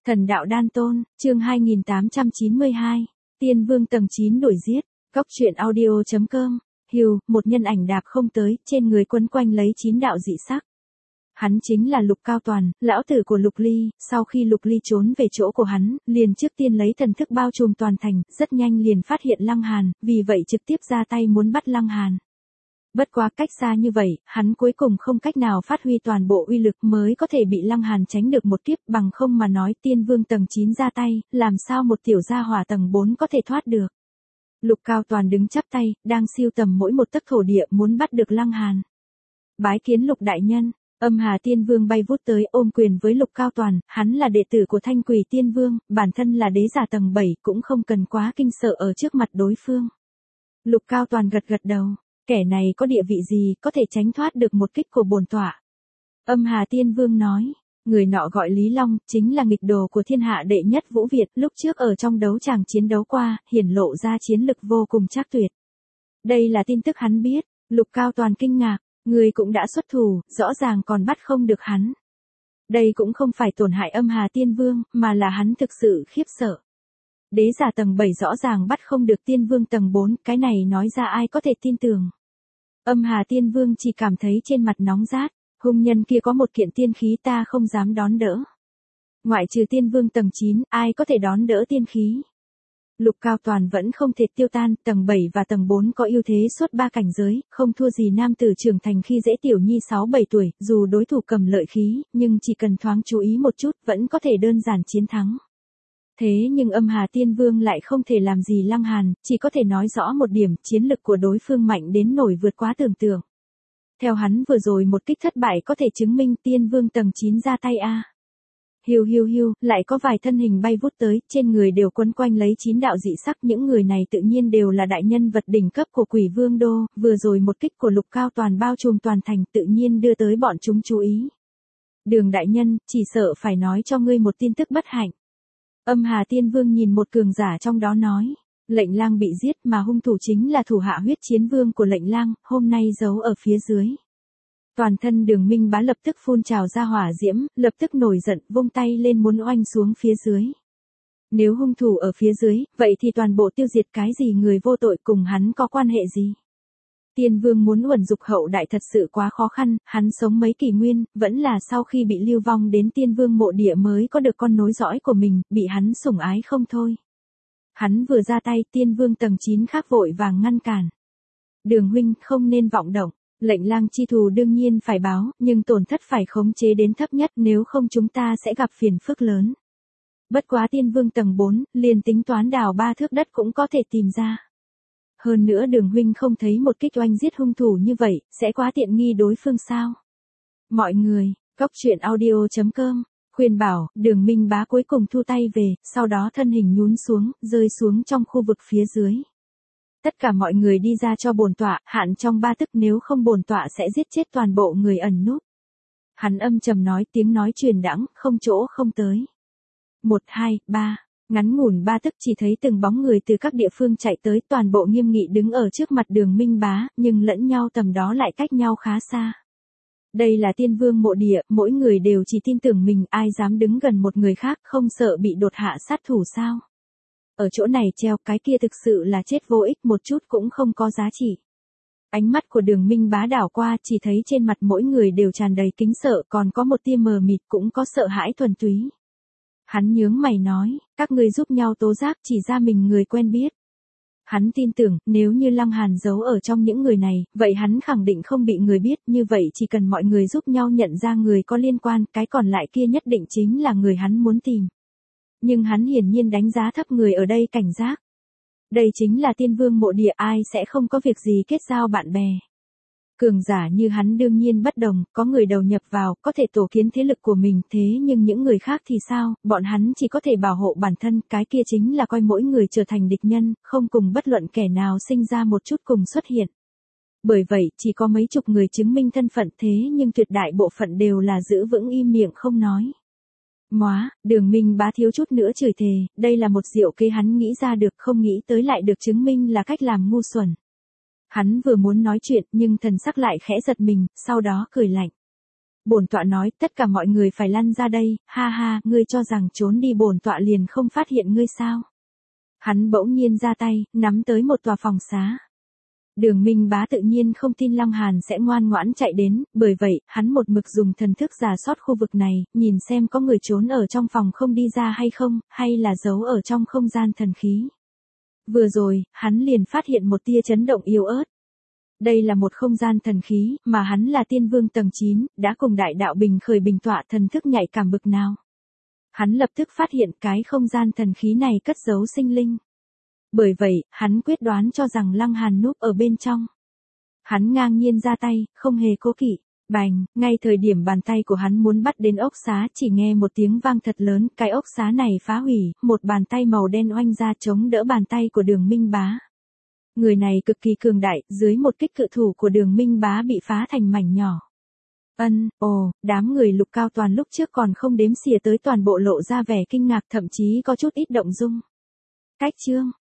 Thần đạo đan tôn, chương 2892, Tiên Vương tầng 9 đuổi giết, Cóc truyện audio.com, Hưu, một nhân ảnh đạp không tới, trên người quấn quanh lấy 9 đạo dị sắc. Hắn chính là Lục Cao Toàn, lão tử của Lục Ly, sau khi Lục Ly trốn về chỗ của hắn, liền trước tiên lấy thần thức bao trùm toàn thành, rất nhanh liền phát hiện Lăng Hàn, vì vậy trực tiếp ra tay muốn bắt Lăng Hàn. Bất quá cách xa như vậy, hắn cuối cùng không cách nào phát huy toàn bộ uy lực mới có thể bị Lăng Hàn tránh được một kiếp, bằng không mà nói Tiên Vương tầng 9 ra tay, làm sao một tiểu gia hỏa tầng 4 có thể thoát được. Lục Cao Toàn đứng chắp tay, đang siêu tầm mỗi một tấc thổ địa muốn bắt được Lăng Hàn. Bái kiến Lục đại nhân. Âm Hà Tiên Vương bay vút tới ôm quyền với Lục Cao Toàn, hắn là đệ tử của Thanh Quỷ Tiên Vương, bản thân là đế giả tầng 7 cũng không cần quá kinh sợ ở trước mặt đối phương. Lục Cao Toàn gật gật đầu, kẻ này có địa vị gì có thể tránh thoát được một kích của bổn tọa. Âm Hà Tiên Vương nói, người nọ gọi Lý Long, chính là nghịch đồ của thiên hạ đệ nhất Vũ Việt, lúc trước ở trong đấu tràng chiến đấu qua, hiển lộ ra chiến lực vô cùng trác tuyệt. Đây là tin tức hắn biết, Lục Cao Toàn kinh ngạc. Người cũng đã xuất thủ, rõ ràng còn bắt không được hắn. Đây cũng không phải tổn hại Âm Hà Tiên Vương, mà là hắn thực sự khiếp sợ. Đế giả tầng 7 rõ ràng bắt không được Tiên Vương tầng 4, cái này nói ra ai có thể tin tưởng. Âm Hà Tiên Vương chỉ cảm thấy trên mặt nóng rát, hung nhân kia có một kiện tiên khí ta không dám đón đỡ. Ngoại trừ Tiên Vương tầng 9, ai có thể đón đỡ tiên khí. Lục Cao Toàn vẫn không thể tiêu tan, tầng 7 và tầng 4 có ưu thế suốt 3 cảnh giới, không thua gì nam tử trưởng thành khi dễ tiểu nhi 6-7 tuổi, dù đối thủ cầm lợi khí, nhưng chỉ cần thoáng chú ý một chút vẫn có thể đơn giản chiến thắng. Thế nhưng Âm Hà Tiên Vương lại không thể làm gì Lăng Hàn, chỉ có thể nói rõ một điểm, chiến lực của đối phương mạnh đến nổi vượt quá tưởng tượng. Theo hắn vừa rồi một kích thất bại có thể chứng minh Tiên Vương tầng 9 ra tay a. Hiu hiu hiu, lại có vài thân hình bay vút tới, trên người đều quấn quanh lấy 9 đạo dị sắc, những người này tự nhiên đều là đại nhân vật đỉnh cấp của Quỷ Vương Đô, vừa rồi một kích của Lục Cao Toàn bao trùm toàn thành tự nhiên đưa tới bọn chúng chú ý. Đường đại nhân, chỉ sợ phải nói cho ngươi một tin tức bất hạnh. Âm Hà Tiên Vương nhìn một cường giả trong đó nói, Lệnh Lang bị giết mà hung thủ chính là thủ hạ Huyết Chiến Vương của Lệnh Lang, hôm nay giấu ở phía dưới. Toàn thân Đường Minh Bá lập tức phun trào ra hỏa diễm, lập tức nổi giận, vung tay lên muốn oanh xuống phía dưới. Nếu hung thủ ở phía dưới, vậy thì toàn bộ tiêu diệt cái gì người vô tội cùng hắn có quan hệ gì? Tiên Vương muốn uẩn dục hậu đại thật sự quá khó khăn, hắn sống mấy kỷ nguyên, vẫn là sau khi bị lưu vong đến Tiên Vương mộ địa mới có được con nối dõi của mình, bị hắn sủng ái không thôi. Hắn vừa ra tay, Tiên Vương tầng 9 khác vội vàng ngăn cản. Đường huynh không nên vọng động. Lệnh Lang chi thù đương nhiên phải báo, nhưng tổn thất phải khống chế đến thấp nhất, nếu không chúng ta sẽ gặp phiền phức lớn. Bất quá Tiên Vương tầng 4, liền tính toán đào 3 thước đất cũng có thể tìm ra. Hơn nữa Đường huynh không thấy một kích oanh giết hung thủ như vậy, sẽ quá tiện nghi đối phương sao? Mọi người, Cóc truyện audio.com, khuyên bảo, Đường Minh Bá cuối cùng thu tay về, sau đó thân hình nhún xuống, rơi xuống trong khu vực phía dưới. Tất cả mọi người đi ra cho bổn tọa, hạn trong 3 tức, nếu không bổn tọa sẽ giết chết toàn bộ người ẩn núp. Hắn âm trầm nói, tiếng nói truyền đãng, không chỗ không tới. 1, 2, 3, ngắn ngủn 3 tức chỉ thấy từng bóng người từ các địa phương chạy tới, toàn bộ nghiêm nghị đứng ở trước mặt Đường Minh Bá, nhưng lẫn nhau tầm đó lại cách nhau khá xa. Đây là Tiên Vương mộ địa, mỗi người đều chỉ tin tưởng mình, ai dám đứng gần một người khác, không sợ bị đột hạ sát thủ sao? Ở chỗ này treo cái kia thực sự là chết vô ích, một chút cũng không có giá trị. Ánh mắt của Đường Minh Bá đảo qua, chỉ thấy trên mặt mỗi người đều tràn đầy kính sợ, còn có một tia mờ mịt, cũng có sợ hãi thuần túy. Hắn nhướng mày nói, các ngươi giúp nhau tố giác, chỉ ra mình người quen biết. Hắn tin tưởng, nếu như Lăng Hàn giấu ở trong những người này, vậy hắn khẳng định không bị người biết, như vậy chỉ cần mọi người giúp nhau nhận ra người có liên quan, cái còn lại kia nhất định chính là người hắn muốn tìm. Nhưng hắn hiển nhiên đánh giá thấp người ở đây cảnh giác. Đây chính là Tiên Vương mộ địa, ai sẽ không có việc gì kết giao bạn bè. Cường giả như hắn đương nhiên bất đồng, có người đầu nhập vào, có thể tổ kiến thế lực của mình, thế nhưng những người khác thì sao, bọn hắn chỉ có thể bảo hộ bản thân, cái kia chính là coi mỗi người trở thành địch nhân, không cùng bất luận kẻ nào sinh ra một chút cùng xuất hiện. Bởi vậy, chỉ có mấy chục người chứng minh thân phận, thế nhưng tuyệt đại bộ phận đều là giữ vững im miệng không nói. Móa, Đường Minh Bá thiếu chút nữa chửi thề, đây là một diệu kế hắn nghĩ ra được, không nghĩ tới lại được chứng minh là cách làm ngu xuẩn. Hắn vừa muốn nói chuyện nhưng thần sắc lại khẽ giật mình, sau đó cười lạnh. Bổn tọa nói, tất cả mọi người phải lăn ra đây, ha ha, ngươi cho rằng trốn đi bổn tọa liền không phát hiện ngươi sao? Hắn bỗng nhiên ra tay, nắm tới một tòa phòng xá. Đường Minh Bá tự nhiên không tin Long Hàn sẽ ngoan ngoãn chạy đến, bởi vậy, hắn một mực dùng thần thức rà soát khu vực này, nhìn xem có người trốn ở trong phòng không đi ra hay không, hay là giấu ở trong không gian thần khí. Vừa rồi, hắn liền phát hiện một tia chấn động yếu ớt. Đây là một không gian thần khí, mà hắn là tiên vương tầng 9, đã cùng đại đạo bình khởi bình tọa thần thức nhạy cảm bực nào. Hắn lập tức phát hiện cái không gian thần khí này cất giấu sinh linh. Bởi vậy, hắn quyết đoán cho rằng Lăng Hàn núp ở bên trong. Hắn ngang nhiên ra tay, không hề cố kỵ. Bành, ngay thời điểm bàn tay của hắn muốn bắt đến ốc xá chỉ nghe một tiếng vang thật lớn, cái ốc xá này phá hủy, một bàn tay màu đen oanh ra chống đỡ bàn tay của Đường Minh Bá. Người này cực kỳ cường đại, dưới một kích cự thủ của Đường Minh Bá bị phá thành mảnh nhỏ. Đám người Lục Cao Toàn lúc trước còn không đếm xỉa tới toàn bộ lộ ra vẻ kinh ngạc, thậm chí có chút ít động dung. Cách chương